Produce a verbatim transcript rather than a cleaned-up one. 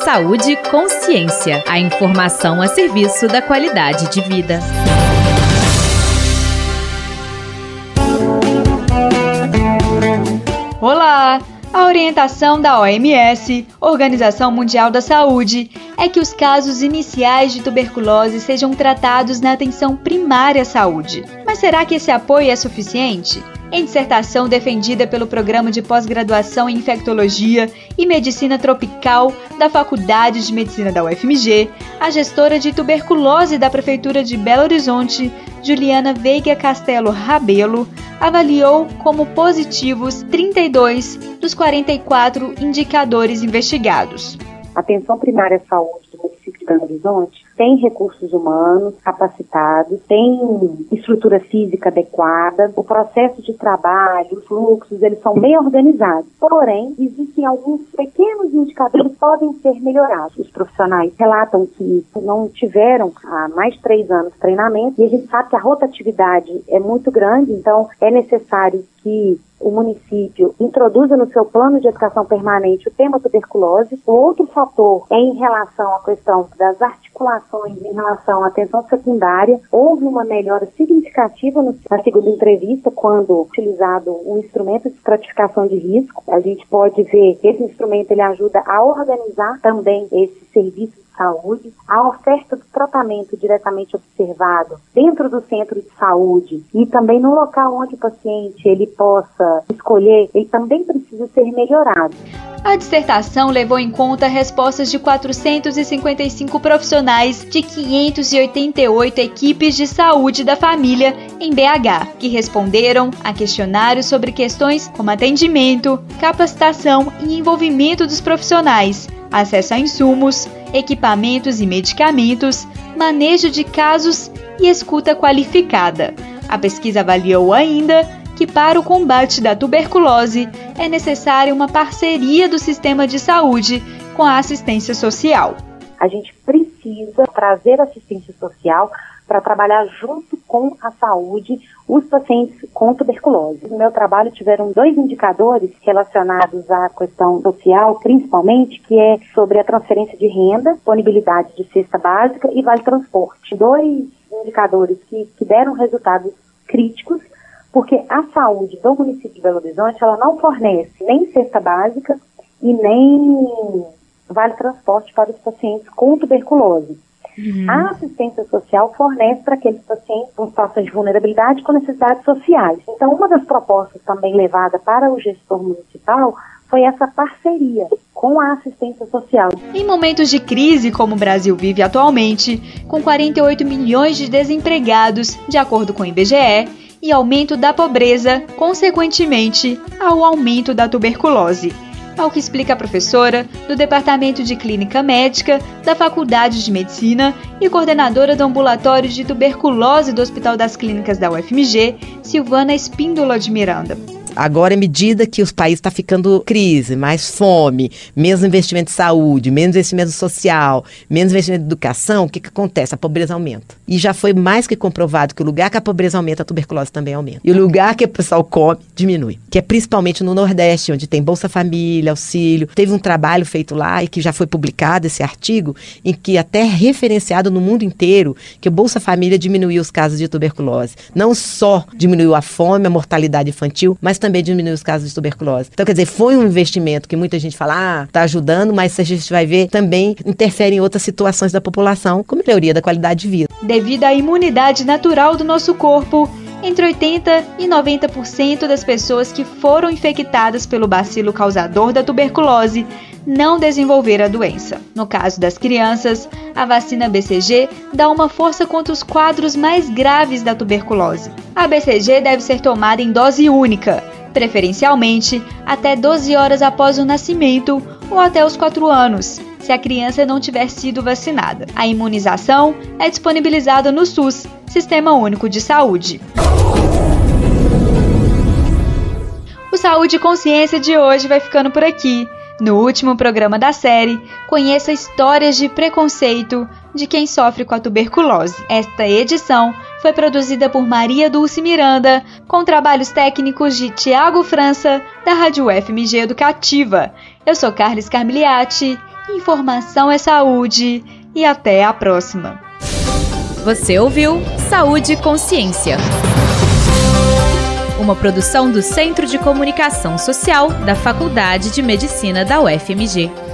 Saúde e Consciência. A informação a serviço da qualidade de vida. Olá! A orientação da O M S, Organização Mundial da Saúde, é que os casos iniciais de tuberculose sejam tratados na atenção primária à saúde. Mas será que esse apoio é suficiente? Em dissertação defendida pelo Programa de Pós-Graduação em Infectologia e Medicina Tropical da Faculdade de Medicina da U F M G, a gestora de tuberculose da Prefeitura de Belo Horizonte, Juliana Veiga Castelo Rabelo, avaliou como positivos trinta e dois dos quarenta e quatro indicadores investigados. A atenção primária à saúde do município de Belo Horizonte tem recursos humanos capacitados, tem estrutura física adequada, o processo de trabalho, os fluxos, eles são bem organizados. Porém, existem alguns pequenos indicadores que podem ser melhorados. Os profissionais relatam que não tiveram há mais de três anos de treinamento e a gente sabe que a rotatividade é muito grande, então é necessário que o município introduza no seu plano de educação permanente o tema tuberculose. O outro fator é em relação à questão das articulações, em relação à atenção secundária. Houve uma melhora significativa no, na segunda entrevista, quando utilizado um instrumento de estratificação de risco. A gente pode ver que esse instrumento ele ajuda a organizar também esse serviço de saúde, a oferta do tratamento diretamente observado dentro do centro de saúde e também no local onde o paciente ele possa escolher, ele também precisa ser melhorado. A dissertação levou em conta respostas de quatrocentos e cinquenta e cinco profissionais de quinhentas e oitenta e oito equipes de saúde da família em B H, que responderam a questionários sobre questões como atendimento, capacitação e envolvimento dos profissionais, acesso a insumos, equipamentos e medicamentos, manejo de casos e escuta qualificada. A pesquisa avaliou ainda que para o combate da tuberculose é necessária uma parceria do sistema de saúde com a assistência social. A gente precisa trazer assistência social para trabalhar junto com a saúde os pacientes com tuberculose. No meu trabalho tiveram dois indicadores relacionados à questão social, principalmente, que é sobre a transferência de renda, disponibilidade de cesta básica e vale transporte. Dois indicadores que, que deram resultados críticos, porque a saúde do município de Belo Horizonte ela não fornece nem cesta básica e nem vale transporte para os pacientes com tuberculose. Uhum. A assistência social fornece para aqueles pacientes com situações de vulnerabilidade com necessidades sociais. Então, uma das propostas também levada para o gestor municipal foi essa parceria com a assistência social. Em momentos de crise como o Brasil vive atualmente, com quarenta e oito milhões de desempregados, de acordo com o I B G E, e aumento da pobreza, consequentemente, ao aumento da tuberculose. Ao que explica a professora do Departamento de Clínica Médica da Faculdade de Medicina e coordenadora do Ambulatório de Tuberculose do Hospital das Clínicas da U F M G, Silvana Espíndola de Miranda. Agora, à medida que os países estão ficando crise, mais fome, menos investimento em saúde, menos investimento social, menos investimento em educação, o que, que acontece? A pobreza aumenta. E já foi mais que comprovado que o lugar que a pobreza aumenta, a tuberculose também aumenta. E o lugar que o pessoal come, diminui. Que é principalmente no Nordeste, onde tem Bolsa Família, auxílio. Teve um trabalho feito lá e que já foi publicado esse artigo, em que até é referenciado no mundo inteiro que o Bolsa Família diminuiu os casos de tuberculose. Não só diminuiu a fome, a mortalidade infantil, mas também também diminuir os casos de tuberculose. Então, quer dizer, foi um investimento que muita gente fala, ah, está ajudando, mas a gente vai ver, também interfere em outras situações da população, como melhoria da qualidade de vida. Devido à imunidade natural do nosso corpo, entre oitenta por cento e noventa por cento das pessoas que foram infectadas pelo bacilo causador da tuberculose não desenvolveram a doença. No caso das crianças, a vacina B C G dá uma força contra os quadros mais graves da tuberculose. A B C G deve ser tomada em dose única, preferencialmente até doze horas após o nascimento ou até os quatro anos, se a criança não tiver sido vacinada. A imunização é disponibilizada no SUS, Sistema Único de Saúde. O Saúde e Consciência de hoje vai ficando por aqui. No último programa da série, conheça histórias de preconceito de quem sofre com a tuberculose. Esta edição foi produzida por Maria Dulce Miranda, com trabalhos técnicos de Tiago França, da Rádio U F M G Educativa. Eu sou Carles Carmiliati Informação é saúde e até a próxima. Você ouviu Saúde e Consciência, uma produção do Centro de Comunicação Social da Faculdade de Medicina da U F M G.